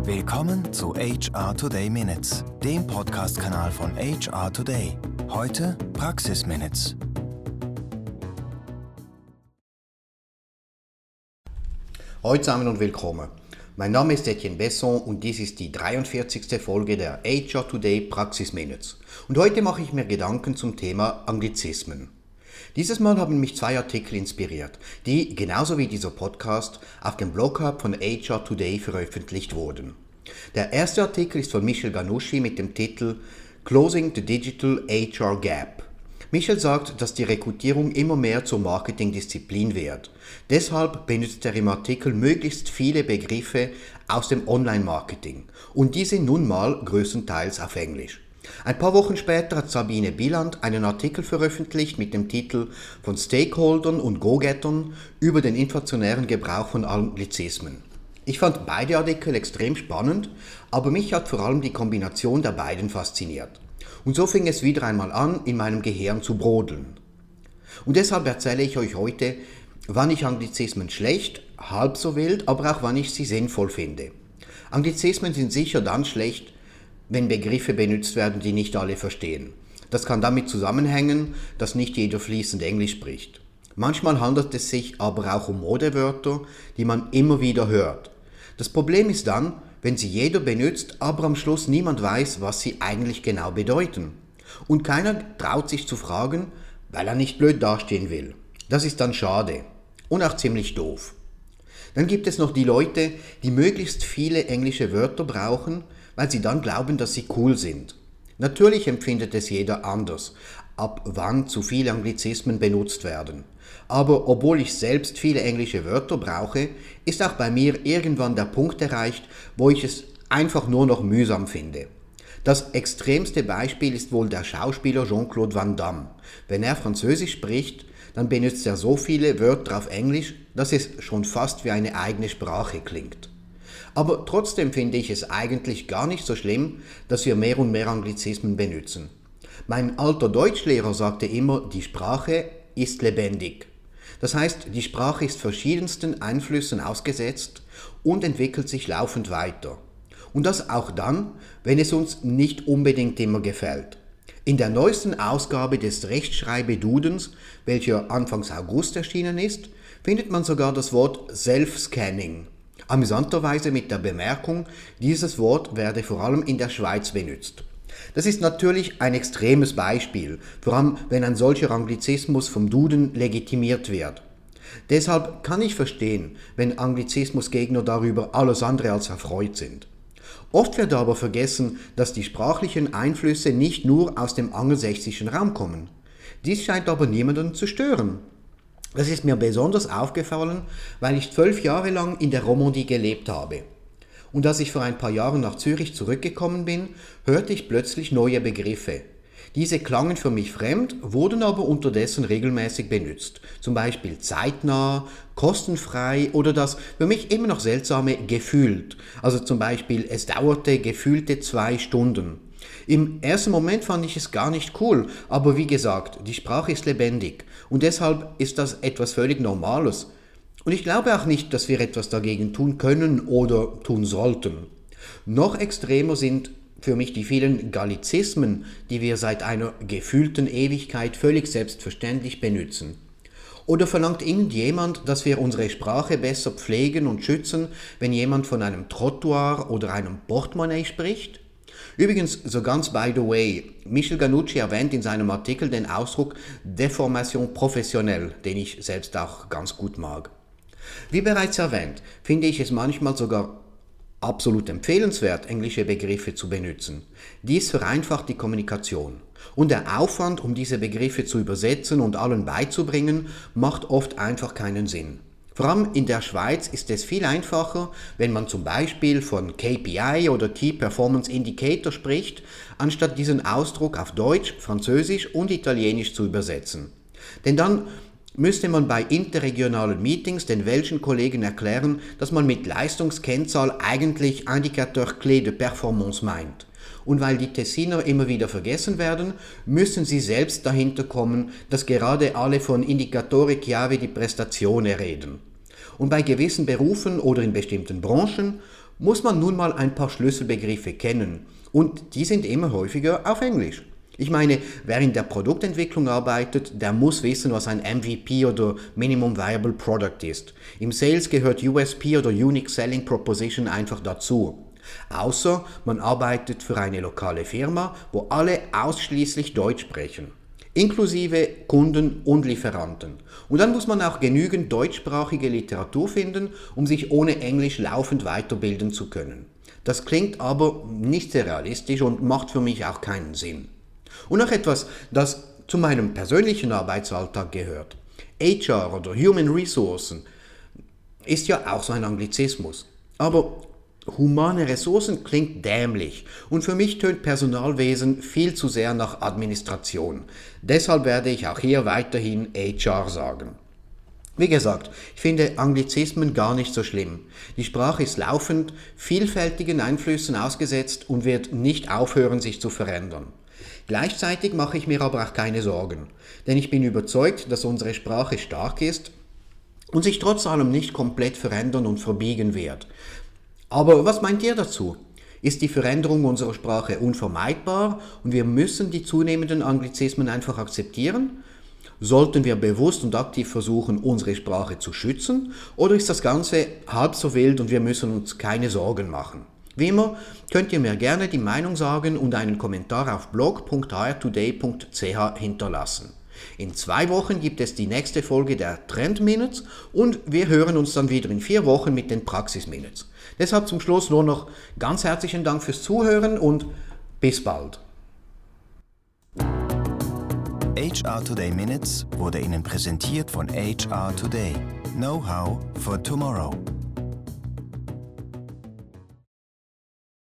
Willkommen zu HR Today Minutes, dem Podcast-Kanal von HR Today. Heute Praxis Minutes. Hallo zusammen und willkommen. Mein Name ist Etienne Besson und dies ist die 43. Folge der HR Today Praxis Minutes. Und heute mache ich mir Gedanken zum Thema Anglizismen. Dieses Mal haben mich 2 Artikel inspiriert, die, genauso wie dieser Podcast, auf dem Blog-Hub von HR Today veröffentlicht wurden. Der erste Artikel ist von Michel Ghannouchi mit dem Titel Closing the Digital HR Gap. Michel sagt, dass die Rekrutierung immer mehr zur Marketingdisziplin wird. Deshalb benutzt er im Artikel möglichst viele Begriffe aus dem Online-Marketing. Und die sind nun mal größtenteils auf Englisch. Ein paar Wochen später hat Sabine Bieland einen Artikel veröffentlicht mit dem Titel Von Stakeholdern und Go-Gettern über den inflationären Gebrauch von Anglizismen. Ich fand beide Artikel extrem spannend, aber mich hat vor allem die Kombination der beiden fasziniert. Und so fing es wieder einmal an, in meinem Gehirn zu brodeln. Und deshalb erzähle ich euch heute, wann ich Anglizismen schlecht, halb so wild, aber auch wann ich sie sinnvoll finde. Anglizismen sind sicher dann schlecht, wenn Begriffe benutzt werden, die nicht alle verstehen. Das kann damit zusammenhängen, dass nicht jeder fließend Englisch spricht. Manchmal handelt es sich aber auch um Modewörter, die man immer wieder hört. Das Problem ist dann, wenn sie jeder benutzt, aber am Schluss niemand weiß, was sie eigentlich genau bedeuten. Und keiner traut sich zu fragen, weil er nicht blöd dastehen will. Das ist dann schade und auch ziemlich doof. Dann gibt es noch die Leute, die möglichst viele englische Wörter brauchen, weil sie dann glauben, dass sie cool sind. Natürlich empfindet es jeder anders, ab wann zu viele Anglizismen benutzt werden. Aber obwohl ich selbst viele englische Wörter brauche, ist auch bei mir irgendwann der Punkt erreicht, wo ich es einfach nur noch mühsam finde. Das extremste Beispiel ist wohl der Schauspieler Jean-Claude Van Damme. Wenn er Französisch spricht, dann benutzt er so viele Wörter auf Englisch, dass es schon fast wie eine eigene Sprache klingt. Aber trotzdem finde ich es eigentlich gar nicht so schlimm, dass wir mehr und mehr Anglizismen benutzen. Mein alter Deutschlehrer sagte immer, die Sprache ist lebendig. Das heißt, die Sprache ist verschiedensten Einflüssen ausgesetzt und entwickelt sich laufend weiter. Und das auch dann, wenn es uns nicht unbedingt immer gefällt. In der neuesten Ausgabe des Rechtschreibedudens, welcher Anfangs August erschienen ist, findet man sogar das Wort Self-Scanning. Amüsanterweise mit der Bemerkung, dieses Wort werde vor allem in der Schweiz benutzt. Das ist natürlich ein extremes Beispiel, vor allem wenn ein solcher Anglizismus vom Duden legitimiert wird. Deshalb kann ich verstehen, wenn Anglizismusgegner darüber alles andere als erfreut sind. Oft wird aber vergessen, dass die sprachlichen Einflüsse nicht nur aus dem angelsächsischen Raum kommen. Dies scheint aber niemanden zu stören. Das ist mir besonders aufgefallen, weil ich 12 Jahre lang in der Romandie gelebt habe. Und als ich vor ein paar Jahren nach Zürich zurückgekommen bin, hörte ich plötzlich neue Begriffe. Diese klangen für mich fremd, wurden aber unterdessen regelmäßig benutzt. Zum Beispiel zeitnah, kostenfrei oder das für mich immer noch seltsame gefühlt. Also zum Beispiel, es dauerte gefühlte 2 Stunden. Im ersten Moment fand ich es gar nicht cool, aber wie gesagt, die Sprache ist lebendig und deshalb ist das etwas völlig Normales. Und ich glaube auch nicht, dass wir etwas dagegen tun können oder tun sollten. Noch extremer sind für mich die vielen Gallizismen, die wir seit einer gefühlten Ewigkeit völlig selbstverständlich benutzen. Oder verlangt irgendjemand, dass wir unsere Sprache besser pflegen und schützen, wenn jemand von einem Trottoir oder einem Portemonnaie spricht? Übrigens, so ganz by the way, Michel Ghannouchi erwähnt in seinem Artikel den Ausdruck Deformation professionnelle, den ich selbst auch ganz gut mag. Wie bereits erwähnt, finde ich es manchmal sogar absolut empfehlenswert, englische Begriffe zu benutzen. Dies vereinfacht die Kommunikation. Und der Aufwand, um diese Begriffe zu übersetzen und allen beizubringen, macht oft einfach keinen Sinn. Vor allem in der Schweiz ist es viel einfacher, wenn man zum Beispiel von KPI oder Key Performance Indicator spricht, anstatt diesen Ausdruck auf Deutsch, Französisch und Italienisch zu übersetzen. Denn dann müsste man bei interregionalen Meetings den welschen Kollegen erklären, dass man mit Leistungskennzahl eigentlich Indicateur Clé de Performance meint. Und weil die Tessiner immer wieder vergessen werden, müssen sie selbst dahinter kommen, dass gerade alle von Indicatore Chiave di Prestazione reden. Und bei gewissen Berufen oder in bestimmten Branchen muss man nun mal ein paar Schlüsselbegriffe kennen. Und die sind immer häufiger auf Englisch. Ich meine, wer in der Produktentwicklung arbeitet, der muss wissen, was ein MVP oder Minimum Viable Product ist. Im Sales gehört USP oder Unique Selling Proposition einfach dazu. Außer man arbeitet für eine lokale Firma, wo alle ausschließlich Deutsch sprechen. Inklusive Kunden und Lieferanten. Und dann muss man auch genügend deutschsprachige Literatur finden, um sich ohne Englisch laufend weiterbilden zu können. Das klingt aber nicht sehr realistisch und macht für mich auch keinen Sinn. Und noch etwas, das zu meinem persönlichen Arbeitsalltag gehört. HR oder Human Resources ist ja auch so ein Anglizismus. Aber humane Ressourcen klingt dämlich und für mich tönt Personalwesen viel zu sehr nach Administration. Deshalb werde ich auch hier weiterhin HR sagen. Wie gesagt, ich finde Anglizismen gar nicht so schlimm. Die Sprache ist laufend vielfältigen Einflüssen ausgesetzt und wird nicht aufhören, sich zu verändern. Gleichzeitig mache ich mir aber auch keine Sorgen, denn ich bin überzeugt, dass unsere Sprache stark ist und sich trotz allem nicht komplett verändern und verbiegen wird. Aber was meint ihr dazu? Ist die Veränderung unserer Sprache unvermeidbar und wir müssen die zunehmenden Anglizismen einfach akzeptieren? Sollten wir bewusst und aktiv versuchen, unsere Sprache zu schützen? Oder ist das Ganze halb so wild und wir müssen uns keine Sorgen machen? Wie immer könnt ihr mir gerne die Meinung sagen und einen Kommentar auf blog.hrtoday.ch hinterlassen. In 2 Wochen gibt es die nächste Folge der Trend Minutes und wir hören uns dann wieder in 4 Wochen mit den Praxis Minutes. Deshalb zum Schluss nur noch ganz herzlichen Dank fürs Zuhören und bis bald. HR Today Minutes wurde Ihnen präsentiert von HR Today. Know-how for tomorrow.